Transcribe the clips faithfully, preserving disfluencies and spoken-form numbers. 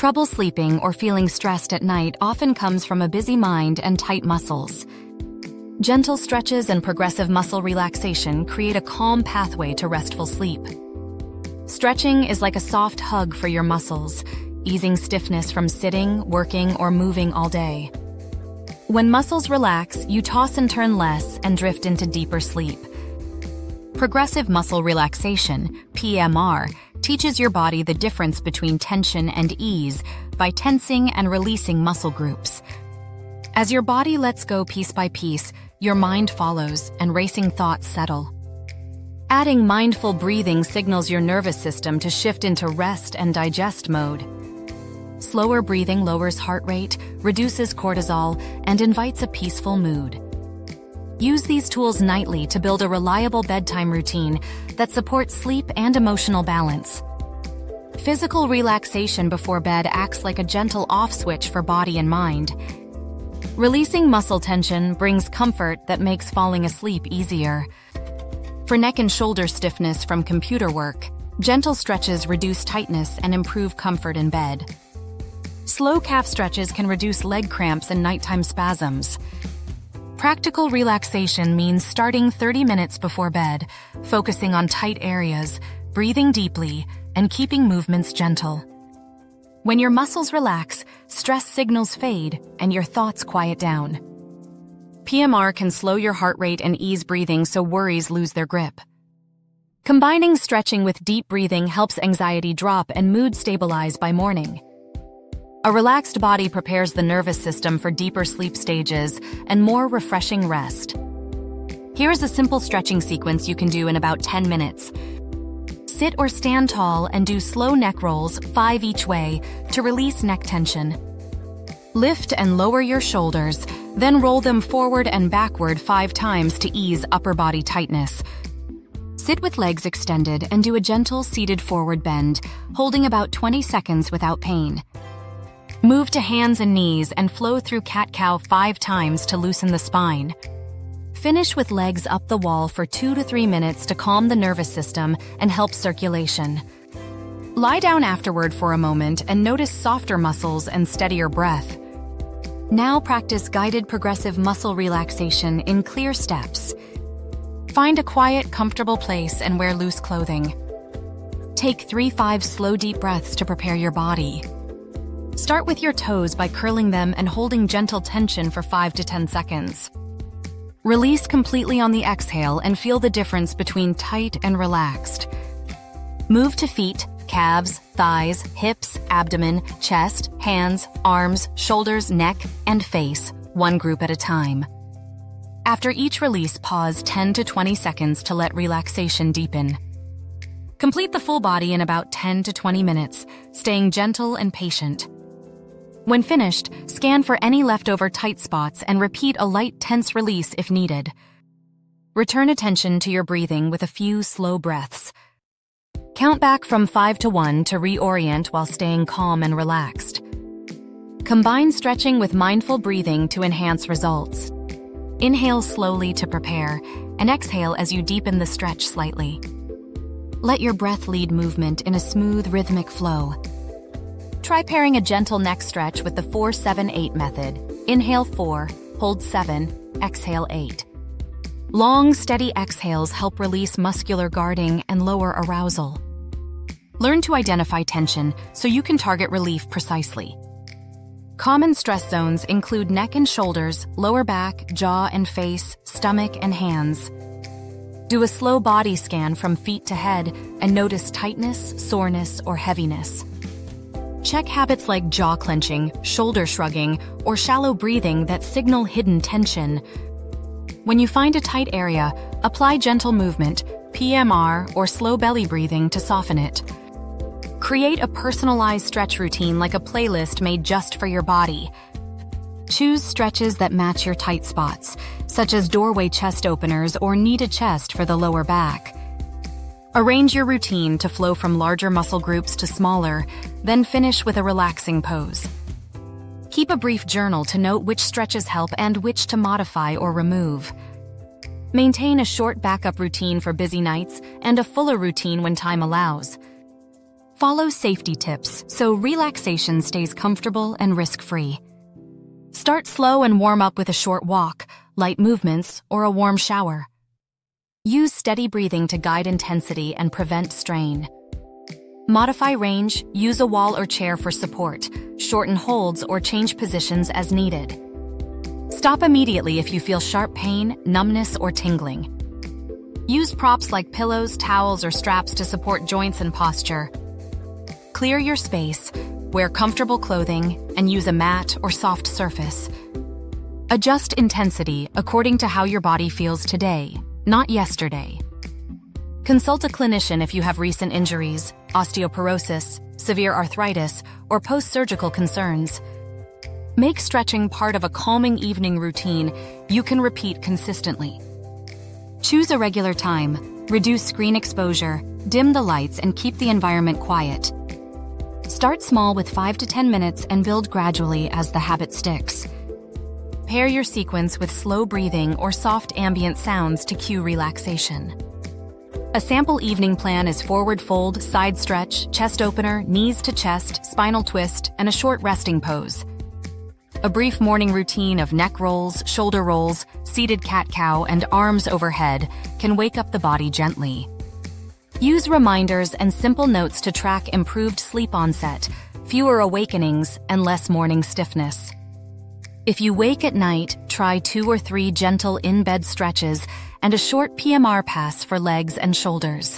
Trouble sleeping or feeling stressed at night often comes from a busy mind and tight muscles. Gentle stretches and progressive muscle relaxation create a calm pathway to restful sleep. Stretching is like a soft hug for your muscles, easing stiffness from sitting, working, or moving all day. When muscles relax, you toss and turn less and drift into deeper sleep. Progressive muscle relaxation, P M R, teaches your body the difference between tension and ease by tensing and releasing muscle groups. As your body lets go piece by piece, your mind follows and racing thoughts settle. Adding mindful breathing signals your nervous system to shift into rest and digest mode. Slower breathing lowers heart rate, reduces cortisol, and invites a peaceful mood. Use these tools nightly to build a reliable bedtime routine that supports sleep and emotional balance. Physical relaxation before bed acts like a gentle off switch for body and mind. Releasing muscle tension brings comfort that makes falling asleep easier. For neck and shoulder stiffness from computer work, gentle stretches reduce tightness and improve comfort in bed. Slow calf stretches can reduce leg cramps and nighttime spasms. Practical relaxation means starting thirty minutes before bed, focusing on tight areas, breathing deeply, and keeping movements gentle. When your muscles relax, stress signals fade and your thoughts quiet down. P M R can slow your heart rate and ease breathing so worries lose their grip. Combining stretching with deep breathing helps anxiety drop and mood stabilize by morning. A relaxed body prepares the nervous system for deeper sleep stages and more refreshing rest. Here's a simple stretching sequence you can do in about ten minutes. Sit or stand tall and do slow neck rolls, five each way, to release neck tension. Lift and lower your shoulders, then roll them forward and backward five times to ease upper body tightness. Sit with legs extended and do a gentle seated forward bend, holding about twenty seconds without pain. Move to hands and knees and flow through cat-cow five times to loosen the spine. Finish with legs up the wall for two to three minutes to calm the nervous system and help circulation. Lie down afterward for a moment and notice softer muscles and steadier breath. Now practice guided progressive muscle relaxation in clear steps. Find a quiet, comfortable place and wear loose clothing. Take three five slow deep breaths to prepare your body. Start with your toes by curling them and holding gentle tension for five to ten seconds. Release completely on the exhale and feel the difference between tight and relaxed. Move to feet, calves, thighs, hips, abdomen, chest, hands, arms, shoulders, neck, and face, one group at a time. After each release, pause ten to twenty seconds to let relaxation deepen. Complete the full body in about ten to twenty minutes, staying gentle and patient. When finished, scan for any leftover tight spots and repeat a light, tense release if needed. Return attention to your breathing with a few slow breaths. Count back from five to one to reorient while staying calm and relaxed. Combine stretching with mindful breathing to enhance results. Inhale slowly to prepare, and exhale as you deepen the stretch slightly. Let your breath lead movement in a smooth, rhythmic flow. Try pairing a gentle neck stretch with the four seven eight method. Inhale four, hold seven, exhale eight. Long, steady exhales help release muscular guarding and lower arousal. Learn to identify tension so you can target relief precisely. Common stress zones include neck and shoulders, lower back, jaw and face, stomach and hands. Do a slow body scan from feet to head and notice tightness, soreness, or heaviness. Check habits like jaw clenching, shoulder shrugging, or shallow breathing that signal hidden tension. When you find a tight area, apply gentle movement, P M R, or slow belly breathing to soften it. Create a personalized stretch routine like a playlist made just for your body. Choose stretches that match your tight spots, such as doorway chest openers or knee to chest for the lower back. Arrange your routine to flow from larger muscle groups to smaller, then finish with a relaxing pose. Keep a brief journal to note which stretches help and which to modify or remove. Maintain a short backup routine for busy nights and a fuller routine when time allows. Follow safety tips so relaxation stays comfortable and risk-free. Start slow and warm up with a short walk, light movements, or a warm shower. Use steady breathing to guide intensity and prevent strain. Modify range, use a wall or chair for support, shorten holds or change positions as needed. Stop immediately if you feel sharp pain, numbness, or tingling. Use props like pillows, towels, or straps to support joints and posture. Clear your space, wear comfortable clothing, and use a mat or soft surface. Adjust intensity according to how your body feels today, not yesterday. Consult a clinician if you have recent injuries, osteoporosis, severe arthritis, or post-surgical concerns. Make stretching part of a calming evening routine you can repeat consistently. Choose a regular time, reduce screen exposure, dim the lights, and keep the environment quiet. Start small with five to ten minutes and build gradually as the habit sticks. Pair your sequence with slow breathing or soft ambient sounds to cue relaxation. A sample evening plan is forward fold, side stretch, chest opener, knees to chest, spinal twist, and a short resting pose. A brief morning routine of neck rolls, shoulder rolls, seated cat-cow, and arms overhead can wake up the body gently. Use reminders and simple notes to track improved sleep onset, fewer awakenings, and less morning stiffness. If you wake at night, try two or three gentle in-bed stretches and a short P M R pass for legs and shoulders.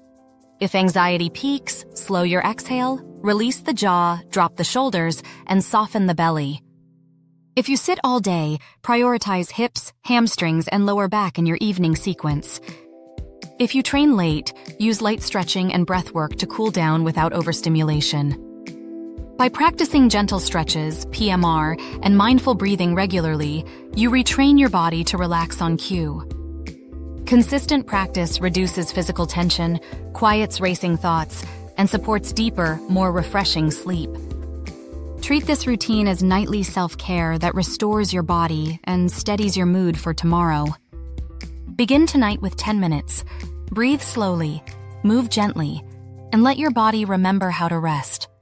If anxiety peaks, slow your exhale, release the jaw, drop the shoulders, and soften the belly. If you sit all day, prioritize hips, hamstrings, and lower back in your evening sequence. If you train late, use light stretching and breath work to cool down without overstimulation. By practicing gentle stretches, P M R, and mindful breathing regularly, you retrain your body to relax on cue. Consistent practice reduces physical tension, quiets racing thoughts, and supports deeper, more refreshing sleep. Treat this routine as nightly self-care that restores your body and steadies your mood for tomorrow. Begin tonight with ten minutes. Breathe slowly, move gently, and let your body remember how to rest.